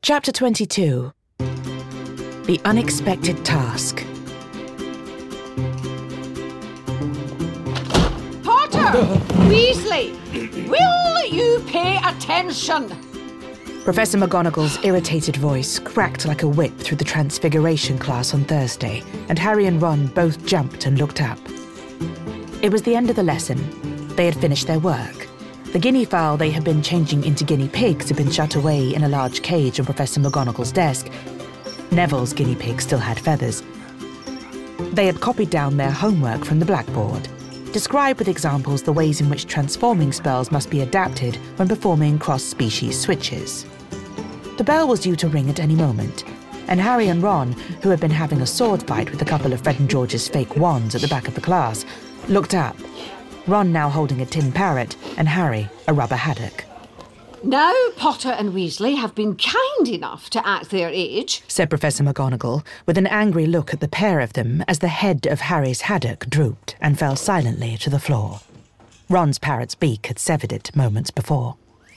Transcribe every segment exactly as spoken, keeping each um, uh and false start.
Chapter twenty-two. The Unexpected Task. Potter! Weasley! Will you pay attention? Professor McGonagall's irritated voice cracked like a whip through the Transfiguration class on Thursday, and Harry and Ron both jumped and looked up. It was the end of the lesson. They had finished their work. The guinea fowl they had been changing into guinea pigs had been shut away in a large cage on Professor McGonagall's desk. Neville's guinea pig still had feathers. They had copied down their homework from the blackboard. Describe with examples the ways in which transforming spells must be adapted when performing cross-species switches. The bell was due to ring at any moment, and Harry and Ron, who had been having a sword fight with a couple of Fred and George's fake wands at the back of the class, looked up. Ron now holding a tin parrot, and Harry a rubber haddock. Now Potter and Weasley have been kind enough to act their age, said Professor McGonagall, with an angry look at the pair of them as the head of Harry's haddock drooped and fell silently to the floor. Ron's parrot's beak had severed it moments before.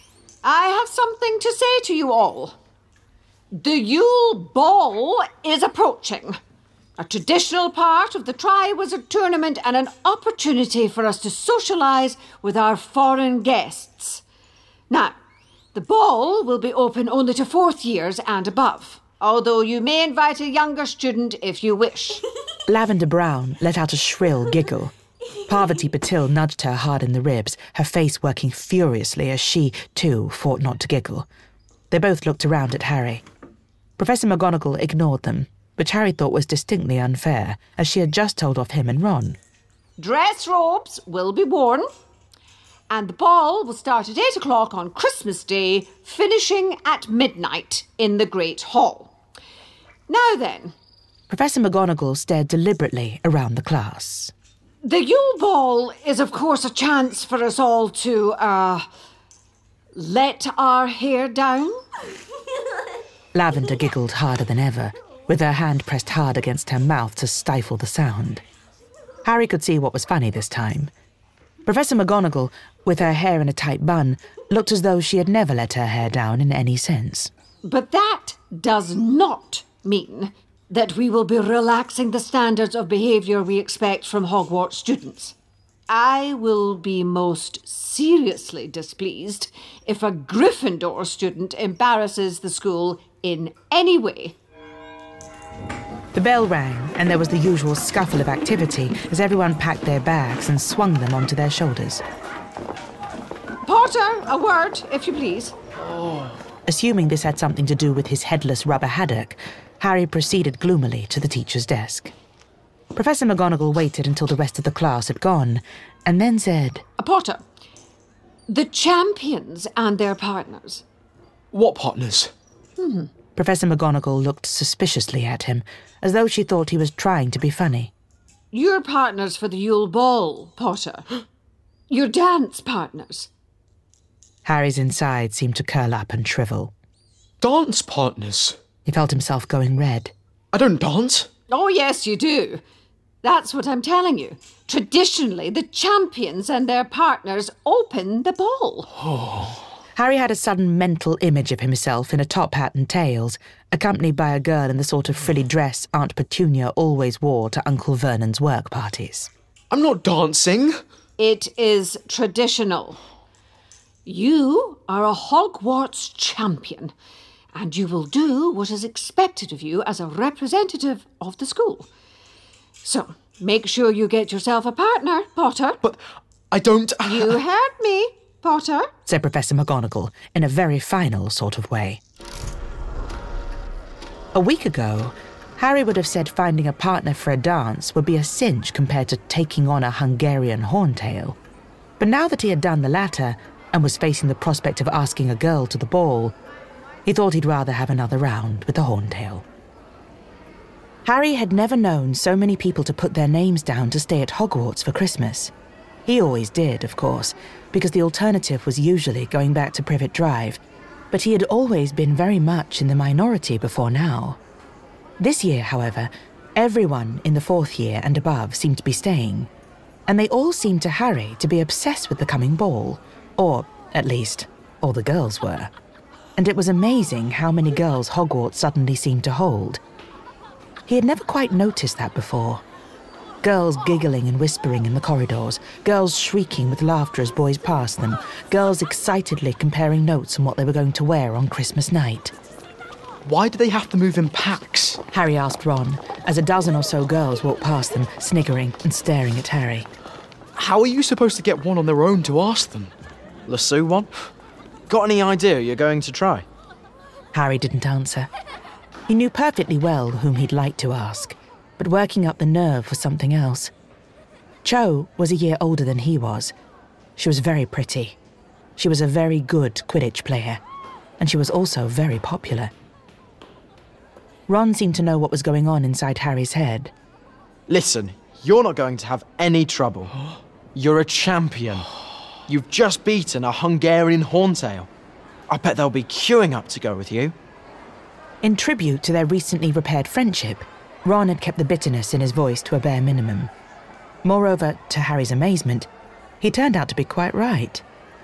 I have something to say to you all. The Yule Ball is approaching. A traditional part of the Triwizard Tournament and an opportunity for us to socialise with our foreign guests. Now, the ball will be open only to fourth years and above, although you may invite a younger student if you wish. Lavender Brown let out a shrill giggle. Parvati Patil nudged her hard in the ribs, her face working furiously as she, too, fought not to giggle. They both looked around at Harry. Professor McGonagall ignored them, which Harry thought was distinctly unfair, as she had just told off him and Ron. Dress robes will be worn, and the ball will start at eight o'clock on Christmas Day, finishing at midnight in the Great Hall. Now then. Professor McGonagall stared deliberately around the class. The Yule Ball is, of course, a chance for us all to, uh, let our hair down. Lavender giggled harder than ever, with her hand pressed hard against her mouth to stifle the sound. Harry could see what was funny this time. Professor McGonagall, with her hair in a tight bun, looked as though she had never let her hair down in any sense. But that does not mean that we will be relaxing the standards of behaviour we expect from Hogwarts students. I will be most seriously displeased if a Gryffindor student embarrasses the school in any way. The bell rang, and there was the usual scuffle of activity as everyone packed their bags and swung them onto their shoulders. Potter, a word, if you please. Oh. Assuming this had something to do with his headless rubber haddock, Harry proceeded gloomily to the teacher's desk. Professor McGonagall waited until the rest of the class had gone, and then said, Potter, the champions and their partners. What partners? Hmm. Professor McGonagall looked suspiciously at him, as though she thought he was trying to be funny. Your partners for the Yule Ball, Potter. Your dance partners. Harry's inside seemed to curl up and shrivel. Dance partners? He felt himself going red. I don't dance. Oh, yes, you do. That's what I'm telling you. Traditionally, the champions and their partners open the ball. Oh. Harry had a sudden mental image of himself in a top hat and tails, accompanied by a girl in the sort of frilly dress Aunt Petunia always wore to Uncle Vernon's work parties. I'm not dancing. It is traditional. You are a Hogwarts champion, and you will do what is expected of you as a representative of the school. So, make sure you get yourself a partner, Potter. But I don't... You heard me, Potter, said Professor McGonagall in a very final sort of way. A week ago, Harry would have said finding a partner for a dance would be a cinch compared to taking on a Hungarian horntail. But now that he had done the latter and was facing the prospect of asking a girl to the ball, he thought he'd rather have another round with the horntail. Harry had never known so many people to put their names down to stay at Hogwarts for Christmas. He always did, of course, because the alternative was usually going back to Privet Drive, but he had always been very much in the minority before now. This year, however, everyone in the fourth year and above seemed to be staying, and they all seemed to Harry to be obsessed with the coming ball, or, at least, all the girls were. and it was amazing how many girls Hogwarts suddenly seemed to hold. He had never quite noticed that before. Girls giggling and whispering in the corridors, girls shrieking with laughter as boys passed them, girls excitedly comparing notes on what they were going to wear on Christmas night. Why do they have to move in packs? Harry asked Ron, as a dozen or so girls walked past them, sniggering and staring at Harry. How are you supposed to get one on their own to ask them? Lasso one? Got any idea you're going to try? Harry didn't answer. He knew perfectly well whom he'd like to ask, but working up the nerve was something else. Cho was a year older than he was. She was very pretty. She was a very good Quidditch player, and she was also very popular. Ron seemed to know what was going on inside Harry's head. Listen, you're not going to have any trouble. You're a champion. You've just beaten a Hungarian Horntail. I bet they'll be queuing up to go with you. In tribute to their recently repaired friendship, Ron had kept the bitterness in his voice to a bare minimum. Moreover, to Harry's amazement, he turned out to be quite right.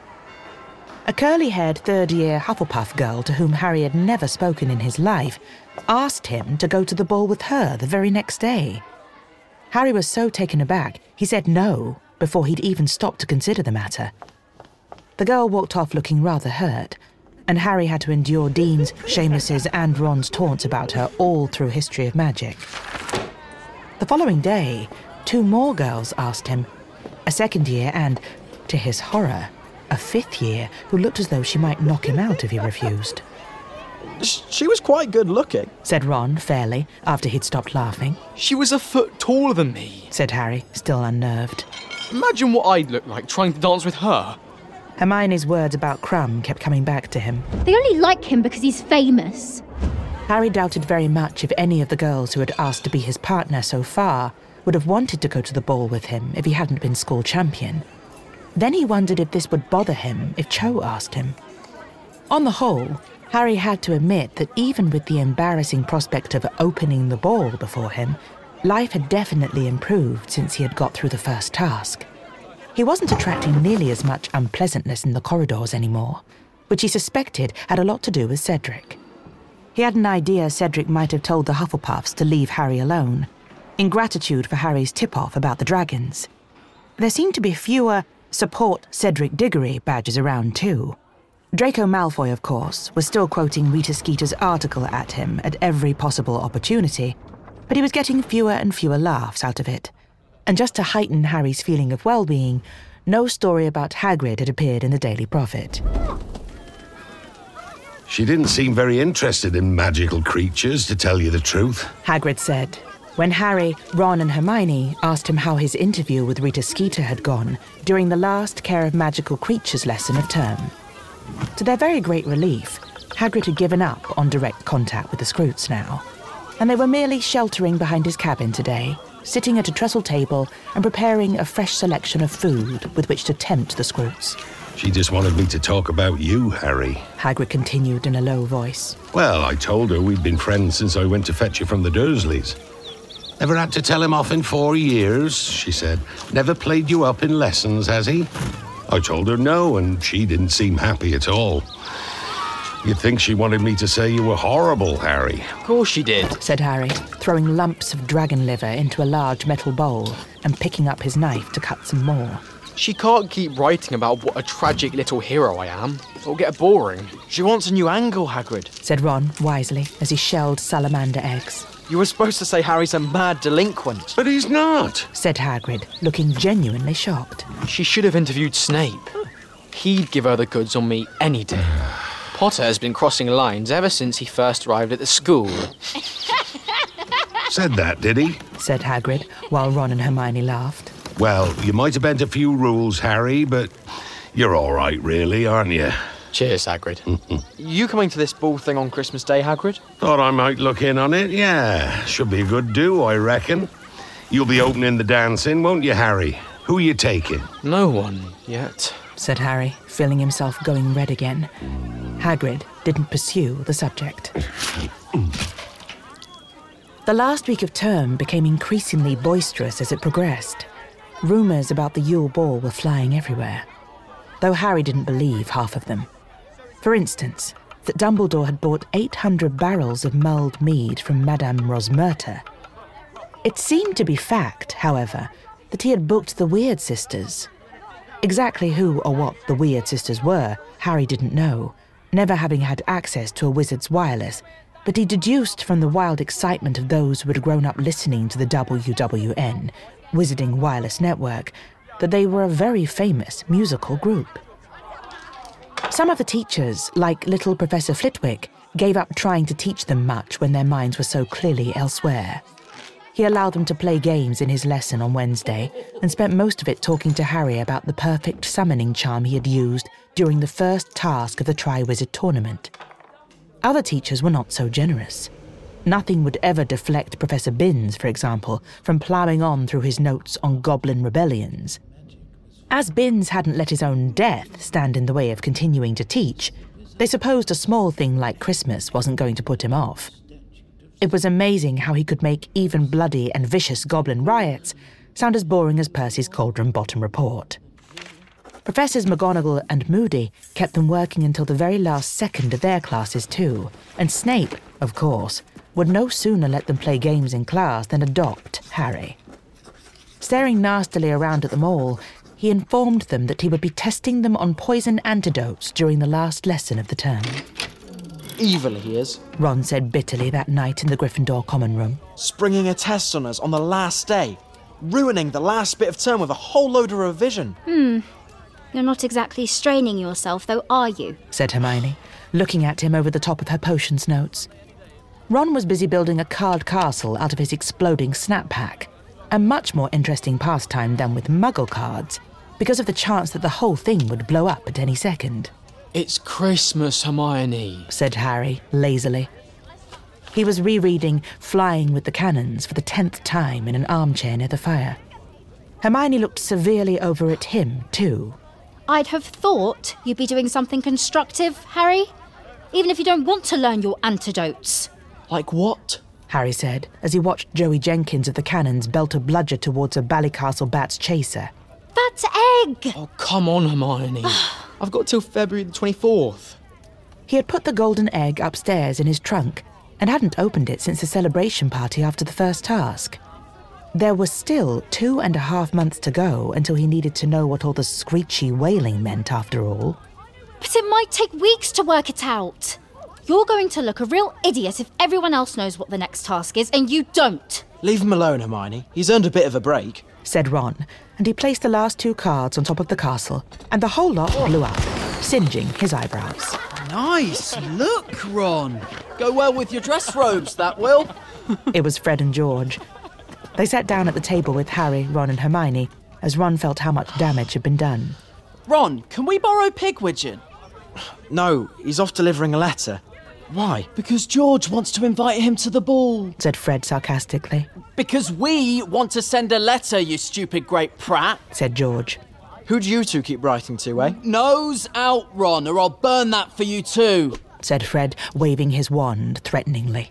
A curly-haired third-year Hufflepuff girl to whom Harry had never spoken in his life asked him to go to the ball with her the very next day. Harry was so taken aback, he said no before he'd even stopped to consider the matter. The girl walked off looking rather hurt, and Harry had to endure Dean's, Seamus's and Ron's taunts about her all through History of Magic. The following day, two more girls asked him, a second year and, to his horror, a fifth year who looked as though she might knock him out if he refused. She was quite good looking, said Ron fairly, after he'd stopped laughing. She was a foot taller than me, said Harry, still unnerved. Imagine what I'd look like trying to dance with her. Hermione's words about Crumb kept coming back to him. They only like him because he's famous. Harry doubted very much if any of the girls who had asked to be his partner so far would have wanted to go to the ball with him if he hadn't been school champion. Then he wondered if this would bother him if Cho asked him. On the whole, Harry had to admit that even with the embarrassing prospect of opening the ball before him, life had definitely improved since he had got through the first task. He wasn't attracting nearly as much unpleasantness in the corridors anymore, which he suspected had a lot to do with Cedric. He had an idea Cedric might have told the Hufflepuffs to leave Harry alone, in gratitude for Harry's tip-off about the dragons. There seemed to be fewer support Cedric Diggory badges around too. Draco Malfoy, of course, was still quoting Rita Skeeter's article at him at every possible opportunity, but he was getting fewer and fewer laughs out of it. And just to heighten Harry's feeling of well-being, no story about Hagrid had appeared in the Daily Prophet. She didn't seem very interested in magical creatures, to tell you the truth, Hagrid said, when Harry, Ron and Hermione asked him how his interview with Rita Skeeter had gone during the last Care of Magical Creatures lesson of term. To their very great relief, Hagrid had given up on direct contact with the Scroots now, and they were merely sheltering behind his cabin today, sitting at a trestle table and preparing a fresh selection of food with which to tempt the Scroots. She just wanted me to talk about you, Harry, Hagrid continued in a low voice. Well, I told her we'd been friends since I went to fetch you from the Dursleys. Never had to tell him off in four years, she said. Never played you up in lessons, has he? I told her no, and she didn't seem happy at all. You'd think she wanted me to say you were horrible, Harry. Of course she did, said Harry, throwing lumps of dragon liver into a large metal bowl and picking up his knife to cut some more. She can't keep writing about what a tragic little hero I am. It'll get boring. She wants a new angle, Hagrid, said Ron wisely as he shelled salamander eggs. You were supposed to say Harry's a mad delinquent. But he's not, said Hagrid, looking genuinely shocked. She should have interviewed Snape. He'd give her the goods on me any day. Potter has been crossing lines ever since he first arrived at the school. Said that, did he? said Hagrid, while Ron and Hermione laughed. Well, you might have bent a few rules, Harry, but you're all right, really, aren't you? Cheers, Hagrid. You coming to this ball thing on Christmas Day, Hagrid? Thought I might look in on it, yeah. Should be a good do, I reckon. You'll be opening the dancing, won't you, Harry? Who are you taking? No one yet, said Harry, feeling himself going red again. Hagrid didn't pursue the subject. The last week of term became increasingly boisterous as it progressed. Rumours about the Yule Ball were flying everywhere, though Harry didn't believe half of them. For instance, that Dumbledore had bought eight hundred barrels of mulled mead from Madame Rosmerta. It seemed to be fact, however, that he had booked the Weird Sisters. Exactly who or what the Weird Sisters were, Harry didn't know, never having had access to a wizard's wireless, but he deduced from the wild excitement of those who had grown up listening to the W W N, Wizarding Wireless Network, that they were a very famous musical group. Some of the teachers, like little Professor Flitwick, gave up trying to teach them much when their minds were so clearly elsewhere. He allowed them to play games in his lesson on Wednesday and spent most of it talking to Harry about the perfect summoning charm he had used during the first task of the Triwizard Tournament. Other teachers were not so generous. Nothing would ever deflect Professor Binns, for example, from ploughing on through his notes on goblin rebellions. As Binns hadn't let his own death stand in the way of continuing to teach, they supposed a small thing like Christmas wasn't going to put him off. It was amazing how he could make even bloody and vicious goblin riots sound as boring as Percy's Cauldron Bottom report. Professors McGonagall and Moody kept them working until the very last second of their classes too, and Snape, of course, would no sooner let them play games in class than adopt Harry. Staring nastily around at them all, he informed them that he would be testing them on poison antidotes during the last lesson of the term. Evil he is. Ron said bitterly that night in the Gryffindor common room. Springing a test on us on the last day. Ruining the last bit of term with a whole load of revision. Hmm. You're not exactly straining yourself, though, are you? Said Hermione, looking at him over the top of her potions notes. Ron was busy building a card castle out of his exploding snap pack, a much more interesting pastime than with Muggle cards, because of the chance that the whole thing would blow up at any second. It's Christmas, Hermione, said Harry, lazily. He was rereading Flying with the Cannons for the tenth time in an armchair near the fire. Hermione looked severely over at him, too. I'd have thought you'd be doing something constructive, Harry. Even if you don't want to learn your antidotes. Like what? Harry said, as he watched Joey Jenkins of the Cannons belt a bludger towards a Ballycastle bat's chaser. That egg! Oh, come on, Hermione. I've got till February the twenty-fourth. He had put the golden egg upstairs in his trunk and hadn't opened it since the celebration party after the first task. There was still two and a half months to go until he needed to know what all the screechy wailing meant after all. But it might take weeks to work it out. You're going to look a real idiot if everyone else knows what the next task is and you don't. Leave him alone, Hermione. He's earned a bit of a break, said Ron, and he placed the last two cards on top of the castle, and the whole lot blew up, singeing his eyebrows. Nice! Look, Ron! Go well with your dress robes, that will. It was Fred and George. They sat down at the table with Harry, Ron and Hermione, as Ron felt how much damage had been done. Ron, can we borrow Pigwidgeon? No, he's off delivering a letter. Why? Because George wants to invite him to the ball, said Fred sarcastically. Because we want to send a letter, you stupid great prat, said George. Who do you two keep writing to, eh? Nose out, Ron, or I'll burn that for you too, said Fred, waving his wand threateningly.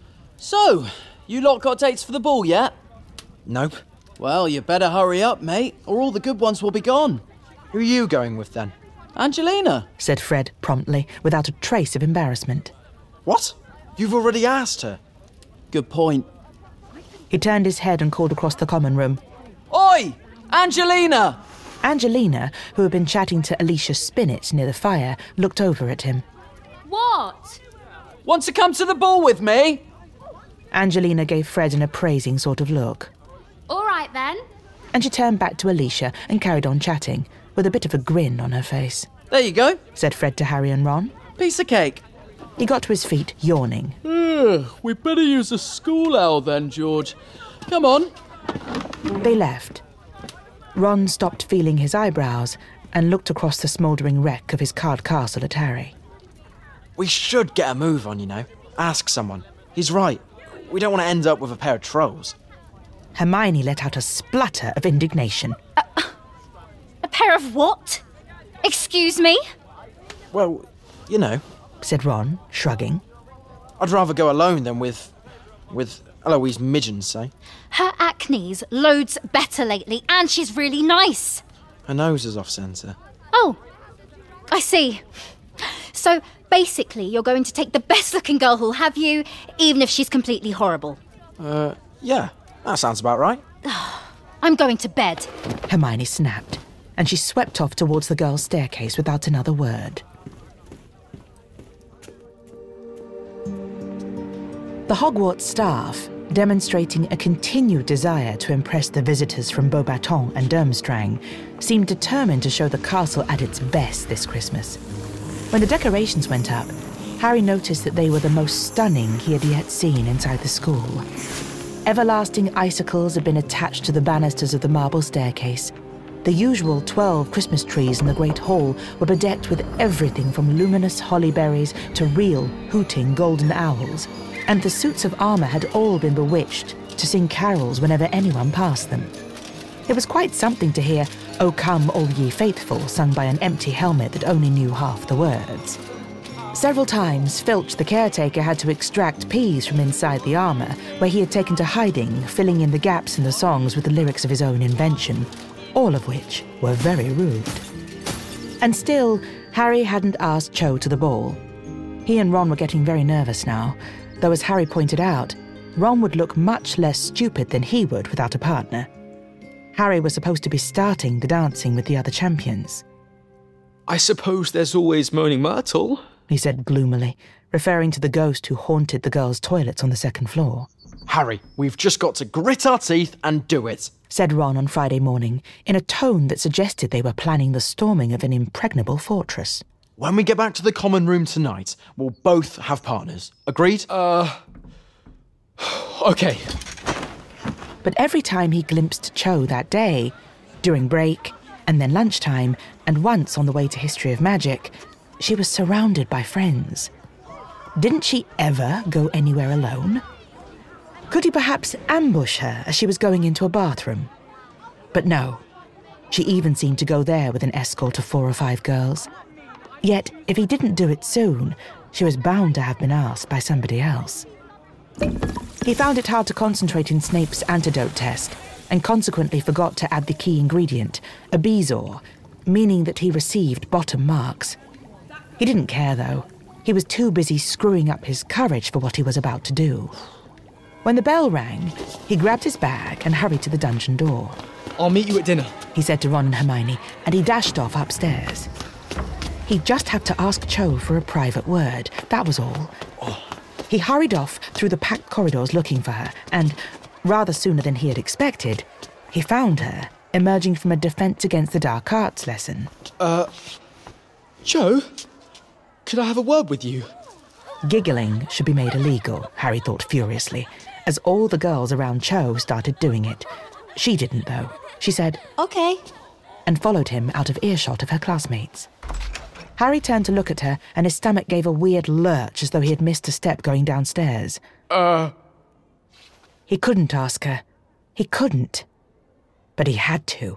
So, you lot got dates for the ball yet? Nope. Well, you better hurry up, mate, or all the good ones will be gone. Who are you going with, then? Angelina, said Fred promptly, without a trace of embarrassment. What? You've already asked her. Good point. He turned his head and called across the common room. Oi! Angelina! Angelina, who had been chatting to Alicia Spinnet near the fire, looked over at him. What? Want to come to the ball with me? Angelina gave Fred an appraising sort of look. All right, then. And she turned back to Alicia and carried on chatting, with a bit of a grin on her face. There you go, said Fred to Harry and Ron. Piece of cake. He got to his feet, yawning. Uh, we better use a school owl then, George. Come on. They left. Ron stopped feeling his eyebrows and looked across the smouldering wreck of his card castle at Harry. We should get a move on, you know. Ask someone. He's right. We don't want to end up with a pair of trolls. Hermione let out a splutter of indignation. Uh, a pair of what? Excuse me? Well, you know, said Ron, shrugging. I'd rather go alone than with... with Eloise Midgen, say. Her acne's loads better lately, and she's really nice. Her nose is off-centre. Oh, I see. So basically, you're going to take the best-looking girl who'll have you, even if she's completely horrible. Uh, yeah, that sounds about right. I'm going to bed. Hermione snapped, and she swept off towards the girls' staircase without another word. The Hogwarts staff, demonstrating a continued desire to impress the visitors from Beauxbatons and Durmstrang, seemed determined to show the castle at its best this Christmas. When the decorations went up, Harry noticed that they were the most stunning he had yet seen inside the school. Everlasting icicles had been attached to the banisters of the marble staircase. The usual twelve Christmas trees in the Great Hall were bedecked with everything from luminous holly berries to real, hooting golden owls, and the suits of armour had all been bewitched to sing carols whenever anyone passed them. It was quite something to hear "O Come, All Ye Faithful" sung by an empty helmet that only knew half the words. Several times, Filch the caretaker had to extract peas from inside the armour, where he had taken to hiding, filling in the gaps in the songs with the lyrics of his own invention, all of which were very rude. And still, Harry hadn't asked Cho to the ball. He and Ron were getting very nervous now, though as Harry pointed out, Ron would look much less stupid than he would without a partner. Harry was supposed to be starting the dancing with the other champions. I suppose there's always Moaning Myrtle, he said gloomily, referring to the ghost who haunted the girls' toilets on the second floor. Harry, we've just got to grit our teeth and do it, said Ron on Friday morning, in a tone that suggested they were planning the storming of an impregnable fortress. When we get back to the common room tonight, we'll both have partners. Agreed? Uh... Okay. But every time he glimpsed Cho that day, during break, and then lunchtime, and once on the way to History of Magic, she was surrounded by friends. Didn't she ever go anywhere alone? Could he perhaps ambush her as she was going into a bathroom? But no. She even seemed to go there with an escort of four or five girls. Yet, if he didn't do it soon, she was bound to have been asked by somebody else. He found it hard to concentrate in Snape's antidote test, and consequently forgot to add the key ingredient, a bezoar, meaning that he received bottom marks. He didn't care, though. He was too busy screwing up his courage for what he was about to do. When the bell rang, he grabbed his bag and hurried to the dungeon door. I'll meet you at dinner, he said to Ron and Hermione, and he dashed off upstairs. He just had to ask Cho for a private word, that was all. He hurried off through the packed corridors looking for her, and, rather sooner than he had expected, he found her emerging from a Defense Against the Dark Arts lesson. Uh, Cho? Could I have a word with you? Giggling should be made illegal, Harry thought furiously, as all the girls around Cho started doing it. She didn't, though. She said, Okay, and followed him out of earshot of her classmates. Harry turned to look at her, and his stomach gave a weird lurch as though he had missed a step going downstairs. Uh... He couldn't ask her. He couldn't. But he had to.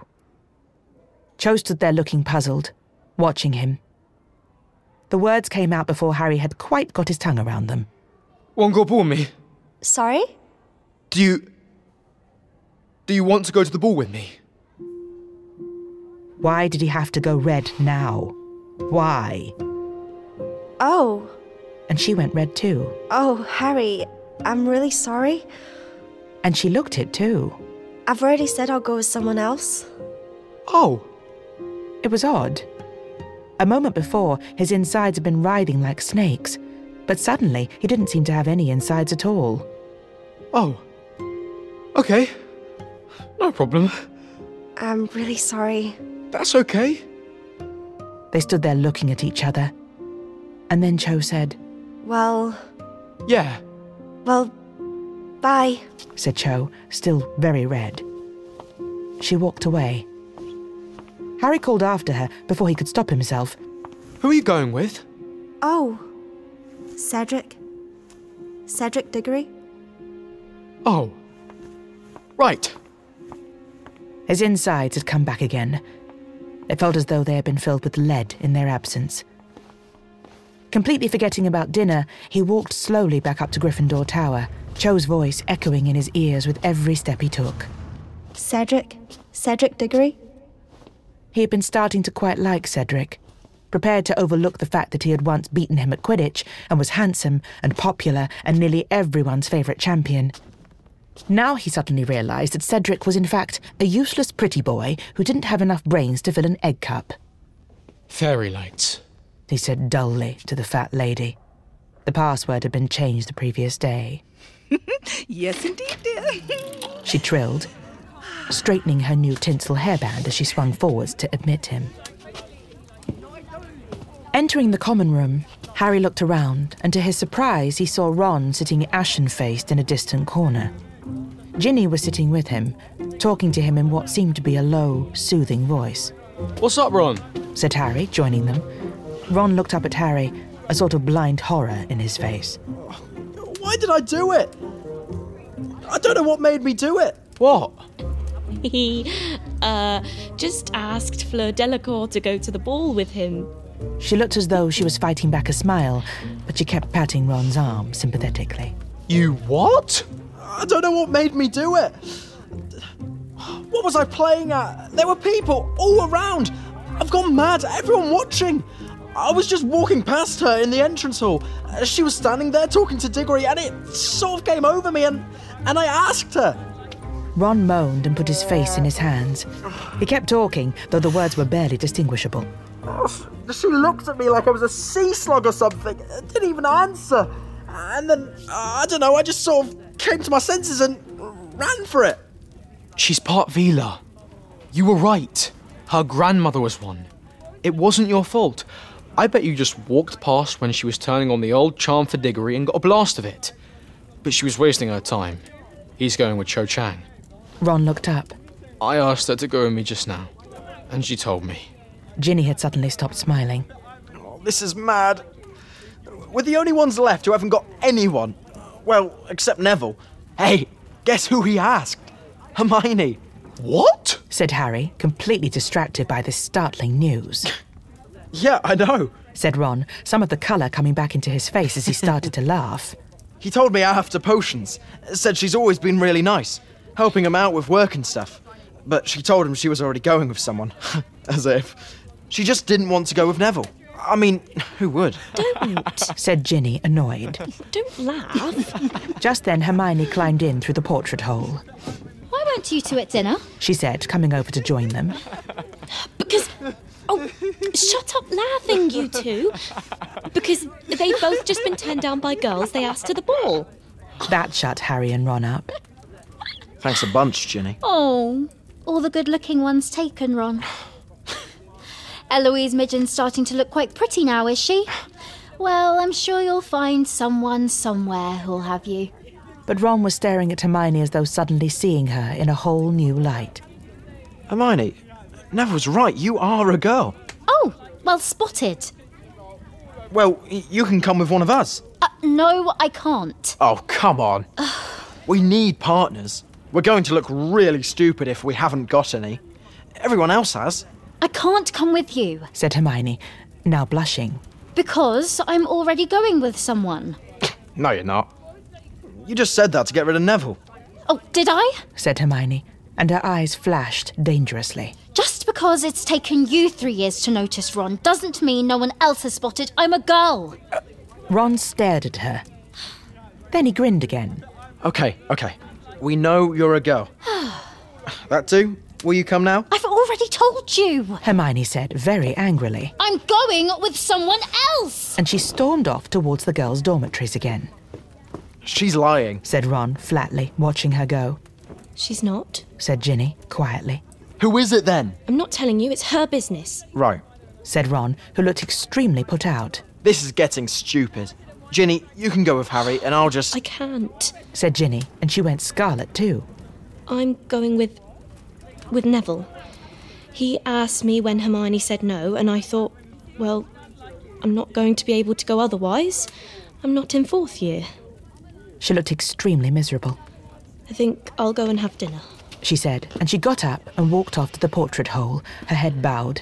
Cho stood there looking puzzled, watching him. The words came out before Harry had quite got his tongue around them. Won't go me. sorry? Do you... Do you want to go to the ball with me? Why did he have to go red now? Why? Oh. And she went red too. Oh, Harry, I'm really sorry. And she looked it too. I've already said I'll go with someone else. Oh. It was odd. A moment before, his insides had been writhing like snakes, but suddenly he didn't seem to have any insides at all. Oh. Okay. No problem. I'm really sorry. That's okay. They stood there looking at each other. And then Cho said, Well... Yeah. Well, bye, said Cho, still very red. She walked away. Harry called after her before he could stop himself. Who are you going with? Oh. Cedric. Cedric Diggory. Oh. Right. His insides had come back again. It felt as though they had been filled with lead in their absence. Completely forgetting about dinner, he walked slowly back up to Gryffindor Tower, Cho's voice echoing in his ears with every step he took. Cedric. Cedric Diggory. He had been starting to quite like Cedric, prepared to overlook the fact that he had once beaten him at Quidditch and was handsome and popular and nearly everyone's favourite champion. Now he suddenly realised that Cedric was in fact a useless pretty boy who didn't have enough brains to fill an egg cup. Fairy lights, he said dully to the fat lady. The password had been changed the previous day. Yes, indeed, dear. She trilled, straightening her new tinsel hairband as she swung forwards to admit him. Entering the common room, Harry looked around, and to his surprise he saw Ron sitting ashen-faced in a distant corner. Ginny was sitting with him, talking to him in what seemed to be a low, soothing voice. What's up, Ron? Said Harry, joining them. Ron looked up at Harry, a sort of blind horror in his face. Why did I do it? I don't know what made me do it. What? He, uh, just asked Fleur Delacour to go to the ball with him. She looked as though she was fighting back a smile, but she kept patting Ron's arm sympathetically. You what? I don't know what made me do it. What was I playing at? There were people all around. I've gone mad. Everyone watching. I was just walking past her in the entrance hall. She was standing there talking to Diggory, and it sort of came over me, and, and I asked her. Ron moaned and put his face in his hands. He kept talking, though the words were barely distinguishable. She looked at me like I was a sea slug or something. Didn't even answer. And then, uh, I don't know, I just sort of came to my senses and ran for it. She's part Veela. You were right. Her grandmother was one. It wasn't your fault. I bet you just walked past when she was turning on the old charm for Diggory and got a blast of it. But she was wasting her time. He's going with Cho Chang. Ron looked up. I asked her to go with me just now, and she told me. Ginny had suddenly stopped smiling. Oh, this is mad. We're the only ones left who haven't got anyone. Well, except Neville. Hey, guess who he asked? Hermione. What? Said Harry, completely distracted by this startling news. Yeah, I know, said Ron, some of the colour coming back into his face as he started to laugh. He told me after potions. Said she's always been really nice, helping him out with work and stuff. But she told him she was already going with someone. As if. She just didn't want to go with Neville. I mean, who would? Don't, said Ginny, annoyed. Don't laugh. Just then Hermione climbed in through the portrait hole. Why weren't you two at dinner? She said, coming over to join them. Because... Oh, shut up laughing, you two. Because they've both just been turned down by girls they asked to the ball. That shut Harry and Ron up. Thanks a bunch, Ginny. Oh, all the good-looking ones taken, Ron. Eloise Midgen's starting to look quite pretty now, is she? Well, I'm sure you'll find someone somewhere who'll have you. But Ron was staring at Hermione as though suddenly seeing her in a whole new light. Hermione, Neville's right, you are a girl. Oh, well spotted. Well, y- you can come with one of us. Uh, no, I can't. Oh, come on. We need partners. We're going to look really stupid if we haven't got any. Everyone else has. I can't come with you, said Hermione, now blushing. Because I'm already going with someone. No, you're not. You just said that to get rid of Neville. Oh, did I? Said Hermione, and her eyes flashed dangerously. Just because it's taken you three years to notice, Ron, doesn't mean no one else has spotted I'm a girl. Uh, Ron stared at her. Then he grinned again. Okay, okay. We know you're a girl. That too? Will you come now? I've already told you, Hermione said very angrily. I'm going with someone else. And she stormed off towards the girls' dormitories again. She's lying, said Ron flatly, watching her go. She's not, said Ginny quietly. Who is it then? I'm not telling you, it's her business. Right, said Ron, who looked extremely put out. This is getting stupid. Ginny, you can go with Harry and I'll just... I can't, said Ginny, and she went scarlet too. I'm going with... with Neville. He asked me when Hermione said no, and I thought, well, I'm not going to be able to go otherwise. I'm not in fourth year. She looked extremely miserable. I think I'll go and have dinner, she said, and she got up and walked off to the portrait hole, her head bowed.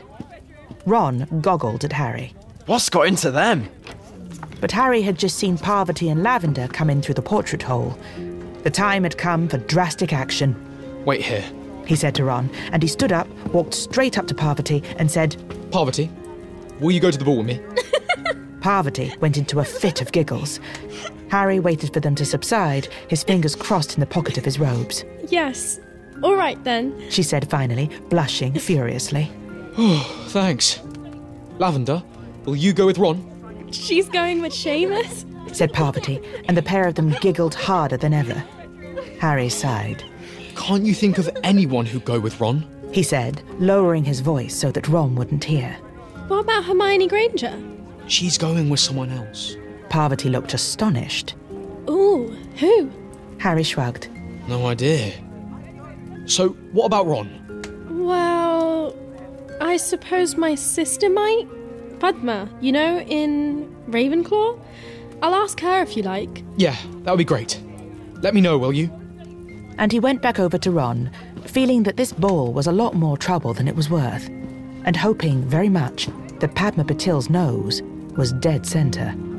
Ron goggled at Harry. What's got into them? But Harry had just seen Parvati and Lavender come in through the portrait hole. The time had come for drastic action. Wait here, he said to Ron, and he stood up, walked straight up to Parvati and said, Parvati, will you go to the ball with me? Parvati went into a fit of giggles. Harry waited for them to subside, his fingers crossed in the pocket of his robes. Yes. All right then, she said finally, blushing furiously. Oh, thanks. Lavender, will you go with Ron? She's going with Seamus, said Parvati, and the pair of them giggled harder than ever. Harry sighed. Can't you think of anyone who'd go with Ron? He said, lowering his voice so that Ron wouldn't hear. What about Hermione Granger? She's going with someone else. Parvati looked astonished. Ooh, who? Harry shrugged. No idea. So, what about Ron? Well, I suppose my sister might. Padma, you know, in Ravenclaw? I'll ask her if you like. Yeah, that would be great. Let me know, will you? And he went back over to Ron, feeling that this ball was a lot more trouble than it was worth, and hoping very much that Padma Patil's nose was dead centre.